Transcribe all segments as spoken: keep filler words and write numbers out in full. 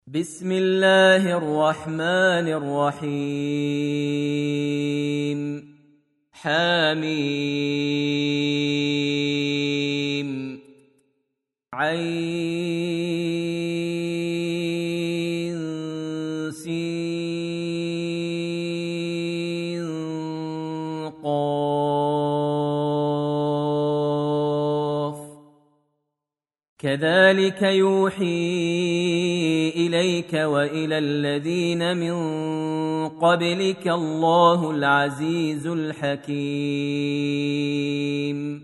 بسم الله الرحمن الرحيم حميم عين سين قاف كذلك يوحي إليك وإلى الذين من قبلك الله العزيز الحكيم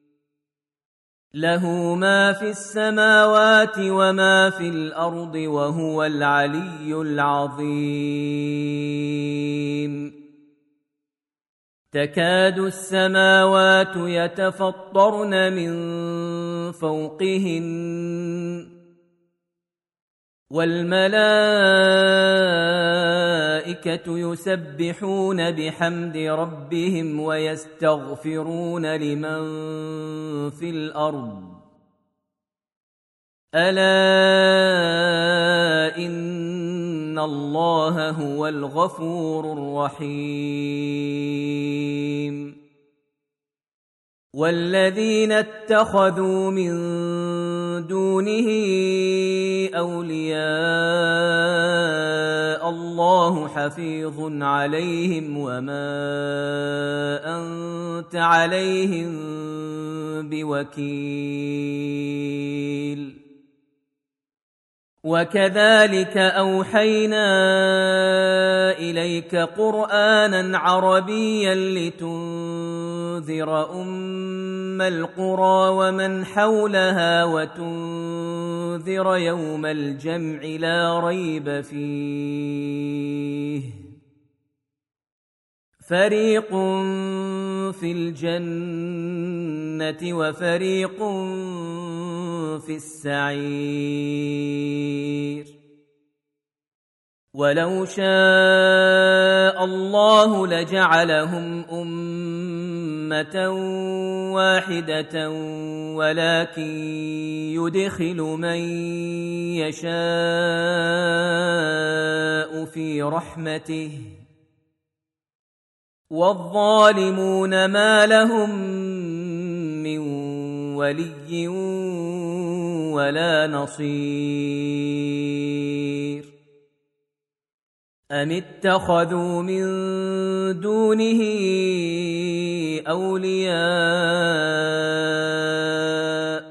له ما في السماوات وما في الأرض وهو العلي العظيم تكاد السماوات يتفطرن من فوقهن والملائكة يسبحون بحمد ربهم ويستغفرون لمن في الأرض ألا إن الله هو الغفور الرحيم والذين اتخذوا من دونه أولياء الله حفيظ عليهم وما أنت عليهم بوكيل وكذلك أوحينا إليك قرآنا عربيا لتنذر أم القرى ومن حولها وتنذر يوم الجمع لا ريب فيه فريق في الجنة وفريق في السعير ولو شاء الله لجعلهم أمة واحدة ولكن يدخل من يشاء في رحمته والظالمون ما لهم من ولي ولا نصير أم اتخذوا من دونه أولياء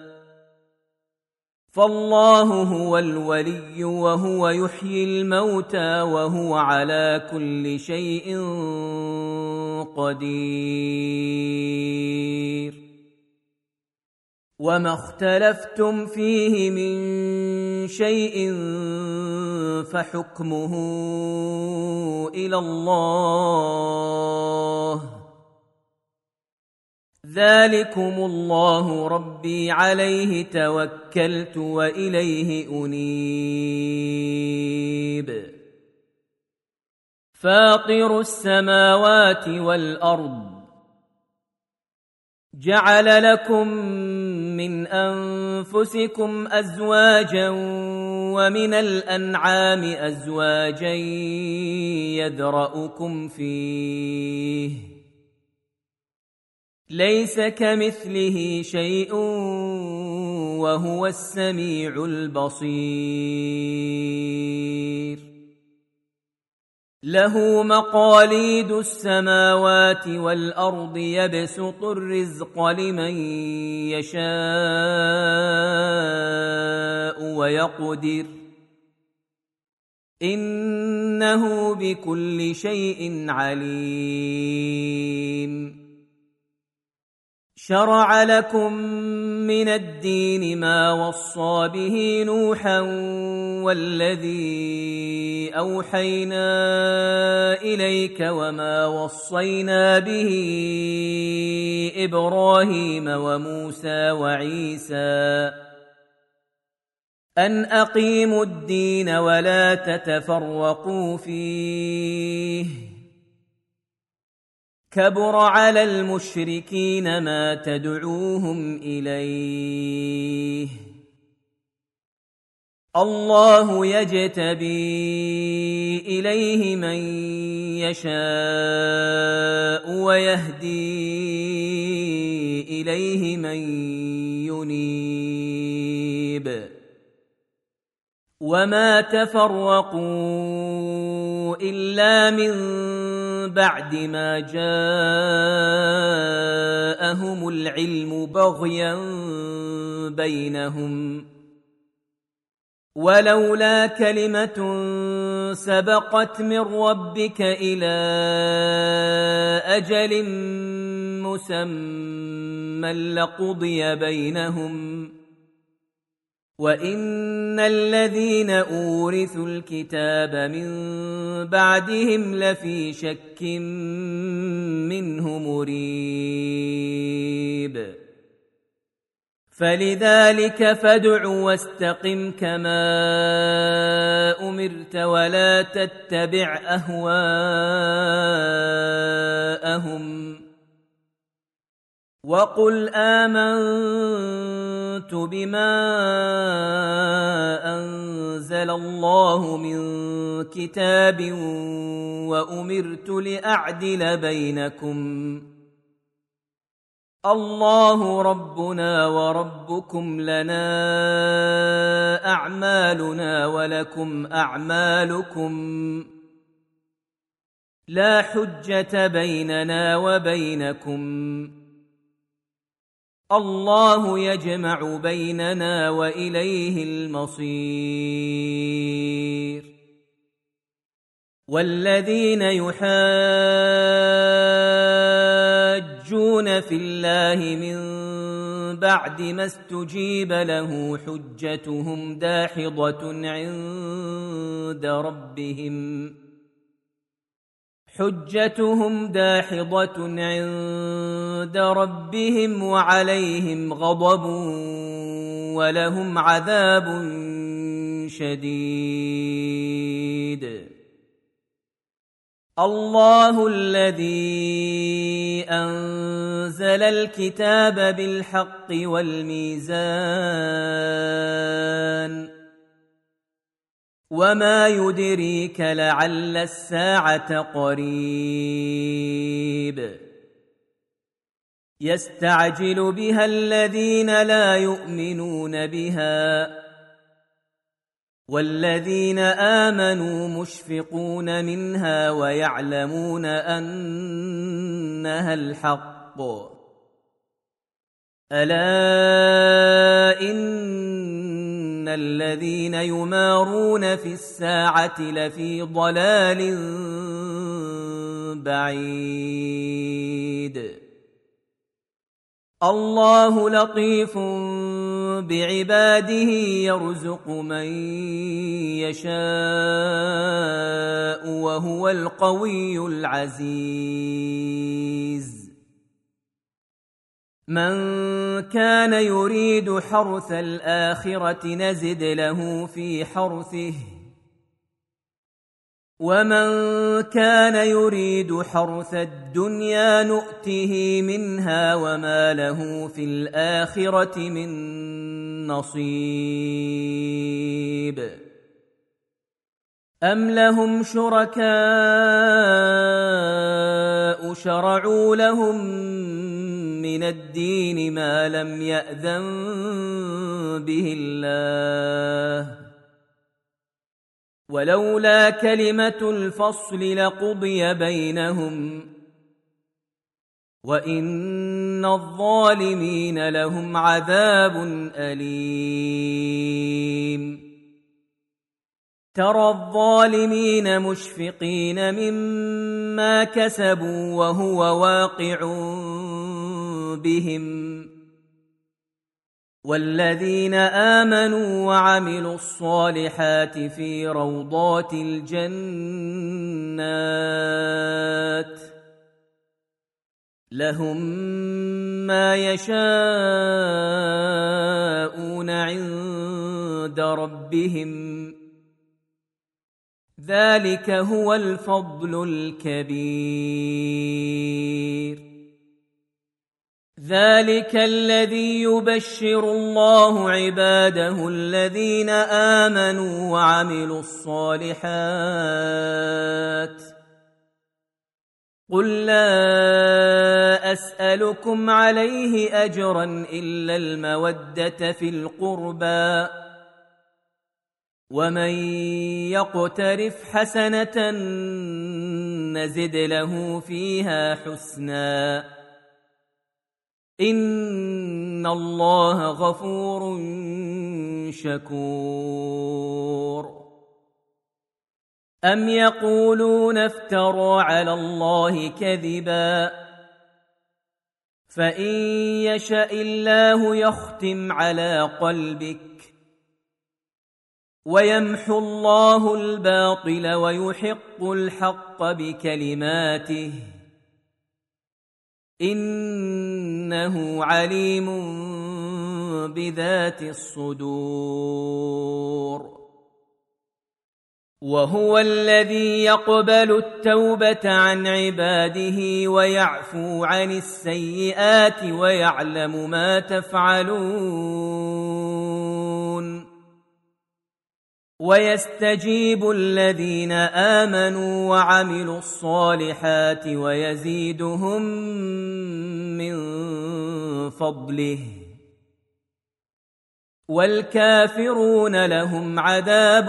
فالله هو الولي وهو يحيي الموتى وهو على كل شيء قدير وما اختلفتم فيه من شيء فحكمه إلى الله ذلكم الله ربي عليه توكلت وإليه أنيب فاطر السماوات والأرض جعل لكم من أنفسكم أزواجا ومن الأنعام أزواجا يذرأكم فيه ليس كمثله شيء وهو السميع البصير له مقاليد السماوات والأرض يبسط الرزق لمن يشاء ويقدر إنه بكل شيء عليم شرع لكم من الدين ما وصى به نوحا والذي أوحينا إليك وما وصينا به إبراهيم وموسى وعيسى أن أقيموا الدين ولا تتفرقوا فيه كبر على المشركين ما تدعوهم إليه الله يجتبي إليه من يشاء ويهدي إليه من ينيب وما تفرقوا إلا من بعد ما جاءهم العلم بغيا بينهم ولولا كلمة سبقت من ربك إلى أجل مسمى لقضي بينهم وإن الذين أورثوا الكتاب من بعدهم لفي شك منه مريب فلذلك فادع واستقم كما أمرت ولا تتبع أهواءهم وقل آمنت بما أنزل الله من كتاب وأمرت لأعدل بينكم الله ربنا وربكم لنا أعمالنا ولكم أعمالكم لا حجة بيننا وبينكم الله يجمع بيننا وإليه المصير والذين يحاجون في الله من بعد ما استجيب له حجتهم داحضة عند ربهم حجتهم داحضة عند ربهم وعليهم غضب ولهم عذاب شديد الله الذي أنزل الكتاب بالحق والميزان وما يدريك لعل الساعة قريب يستعجل بها الذين لا يؤمنون بها والذين آمنوا مشفقون منها ويعلمون أنها الحق ألا إن الذين يمارون في الساعة لفي ضلال بعيد الله لطيف بعباده يرزق من يشاء وهو القوي العزيز من كان يريد حرث الآخرة نزد له في حرثه ومن كان يريد حرث الدنيا نؤته منها وما له في الآخرة من نصيب أم لهم شركاء شرعوا لهم من الدين ما لم يأذن به الله ولولا كلمة الفصل لقضي بينهم وإن الظالمين لهم عذاب أليم ترى الظالمين مشفقين مما كسبوا وهو واقع بهم والذين آمنوا وعملوا الصالحات في روضات الجنات لهم ما يشاءون عند ربهم ذلك هو الفضل الكبير ذلك الذي يبشر الله عباده الذين آمنوا وعملوا الصالحات. قل لا أسألكم عليه أجرا إلا المودة في القربى، ومن يقترف حسنة نزد له فيها حسنا، إن الله غفور شكور. أم يقولون افترى على الله كذبا، فإن يشاء الله يختم على قلبك ويمحو الله الباطل ويحق الحق بكلماته، إنه عليم بذات الصدور. وهو الذي يقبل التوبة عن عباده ويعفو عن السيئات ويعلم ما تفعلون، ويستجيب الذين آمنوا وعملوا الصالحات ويزيدهم من فضله، والكافرون لهم عذاب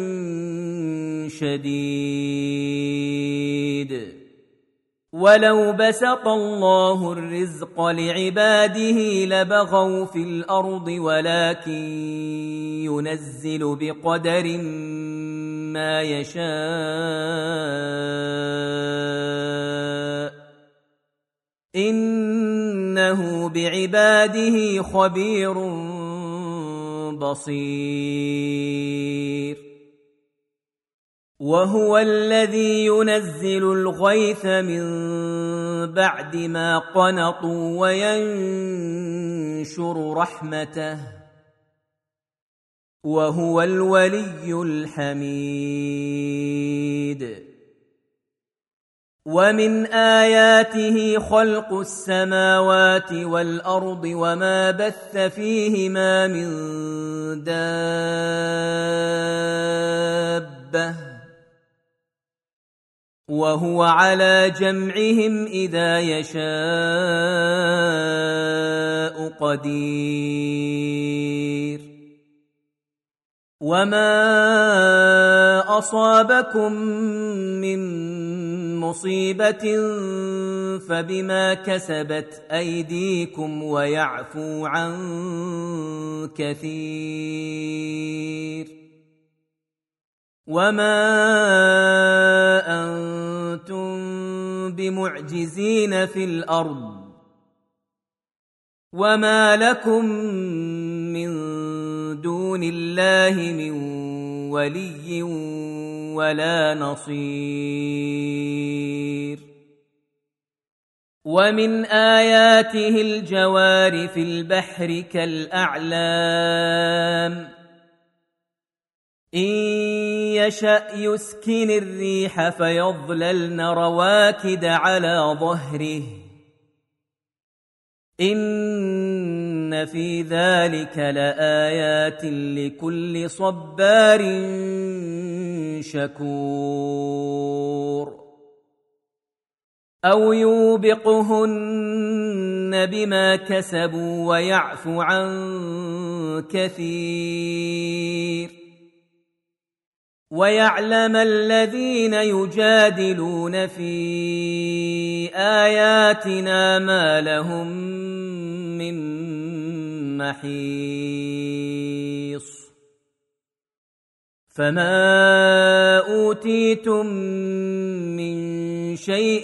شديد. ولو بسط الله الرزق لعباده لبغوا في الأرض ولكن ينزل بقدر ما يشاء، إنه بعباده خبير بصير. وهو الذي ينزل الغيث من بعد ما قنطوا وينشر رحمته، وهو الولي الحميد. ومن آياته خلق السماوات والأرض وما بث فيهما من دابة، وهو على جمعهم إذا يشاء قدير. وما أصابكم من مصيبة فبما كسبت أيديكم ويعفو عن كثير. وما أنتم بمعجزين في الأرض، وما لكم من دون الله من ولي ولا نصير. ومن آياته الجوار في البحر كالأعلام، إن يشأ يسكن الريح فيظللن رواكد على ظهره، إن في ذلك لآيات لكل صبار شكور. أو يوبقهن بما كسبوا ويعفو عن كثير، ويعلم الذين يجادلون في آياتنا ما لهم من محيص. فما أوتيتم من شيء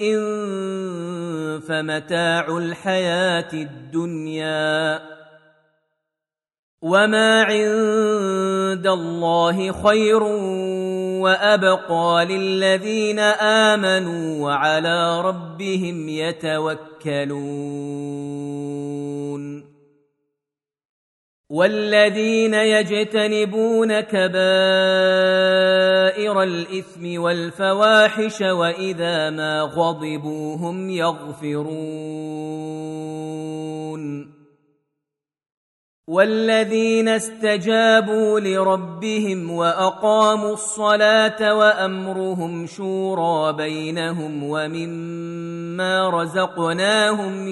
فمتاع الحياة الدنيا، وما عند الله خير وأبقى للذين آمنوا وعلى ربهم يتوكلون. والذين يجتنبون كبائر كبائر الإثم والفواحش وإذا ما غضبوا هم يغفرون والذين استجابوا لربهم وأقاموا الصلاة وأمرهم شورى بينهم ومما رزقناهم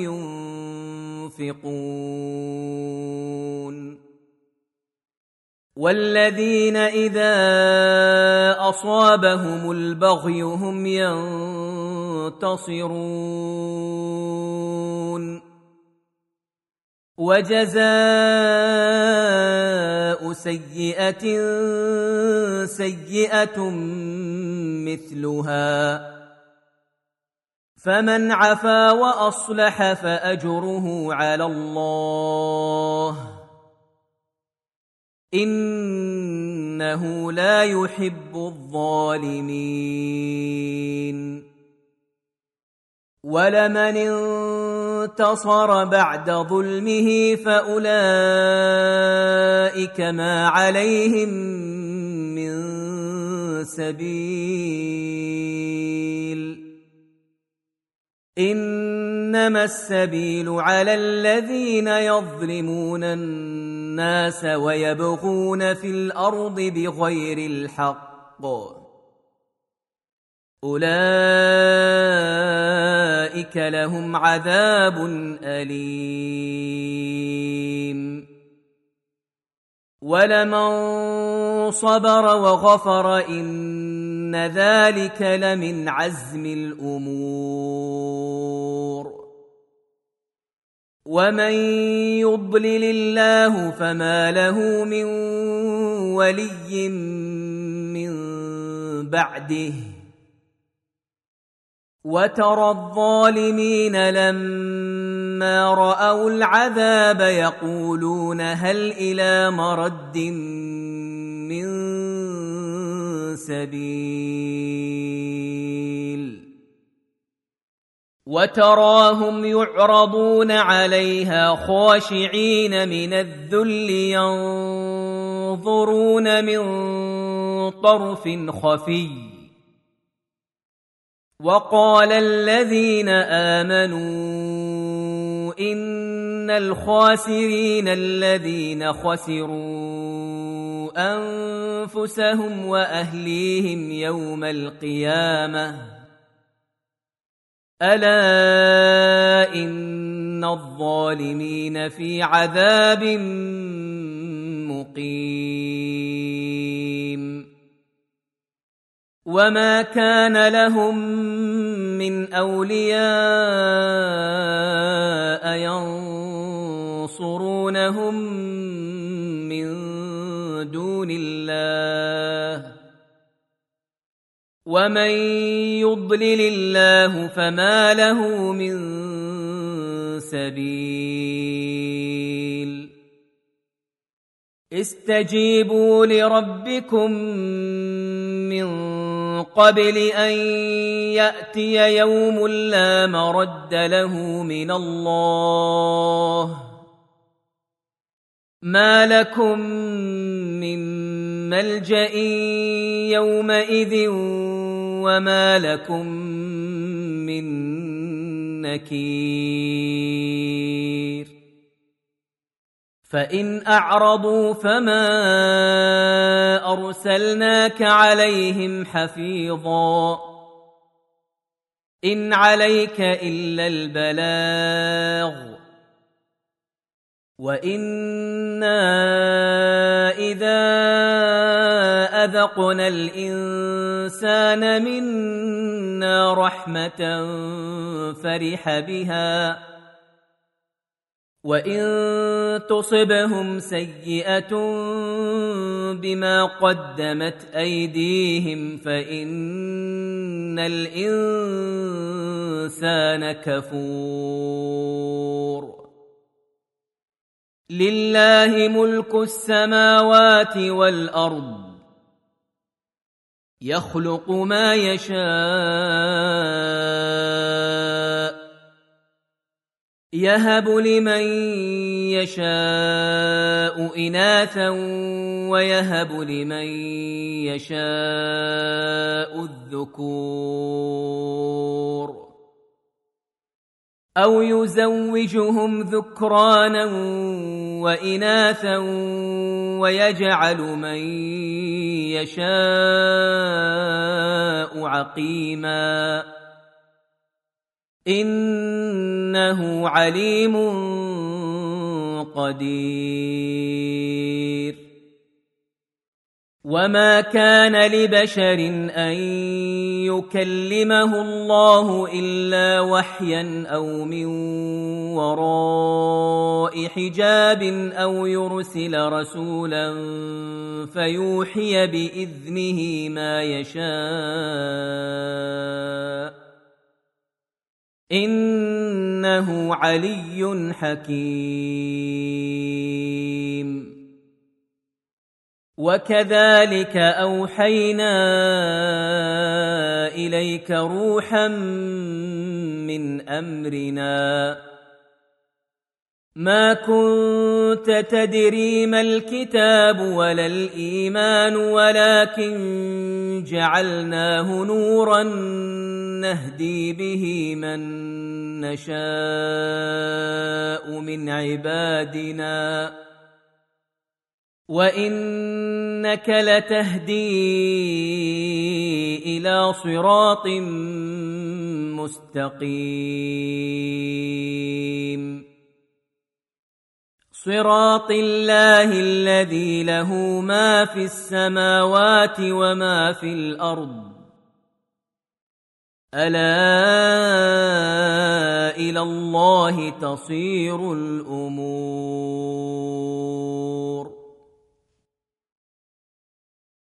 ينفقون والذين إذا أصابهم البغي هم ينتصرون وجزاء سيئة سيئة مثلها فمن عفا وأصلح فأجره على الله إنه لا يحب الظالمين ولمن انتصر بعد ظلمه فأولئك ما عليهم من سبيل إنما السبيل على الذين يظلمون الناس ويبغون في الأرض بغير الحق أولئك لهم عذاب أليم ولمن صبر وغفر إن ذلك لمن عزم الأمور ومن يضلل الله فما له من ولي من بعده وترى الظالمين لما رأوا العذاب يقولون هل إلى مرد من سبيل وتراهم يعرضون عليها خاشعين من الذل ينظرون من طرف خفي وقال الذين آمنوا إن الخاسرين الذين خسروا أنفسهم وأهليهم يوم القيامة ألا إن الظالمين في عذاب مقيم وما كان لهم من أولياء ينصرونهم من دون الله ومن يضلل الله فما له من سبيل استجيبوا لربكم من قبل أن يأتي يوم لا مرد له من الله ما لكم من ملجأ يومئذ وما لكم من نكير فإن أعرضوا فما أرسلناك عليهم حفيظا إن عليك إلا البلاغ وإنا إذا أذقنا الإنسان منا رحمة فرح بها وإن تصبهم سيئة بما قدمت أيديهم فإن الإنسان كفور لله ملك السماوات والأرض يخلق ما يشاء يهب لمن يشاء إناثا ويهب لمن يشاء الذكور أو يزوجهم ذكرانا وإناثا ويجعل من يشاء عقيما إنه عليم قدير. وما كان لبشر أن يكلمه الله إلا وحيا أو من وراء حجاب أو يرسل رسولا فيوحي بإذنه ما يشاء إنه علي حكيم. وكذلك أوحينا إليك روحا من أمرنا ما كنت تدري ما الكتاب ولا الإيمان ولكن جعلناه نورا نهدي به من نشاء من عبادنا وإنك لتهدي إلى صراط مستقيم صراط الله الذي له ما في السماوات وما في الأرض ألا إلى الله تصير الأمور.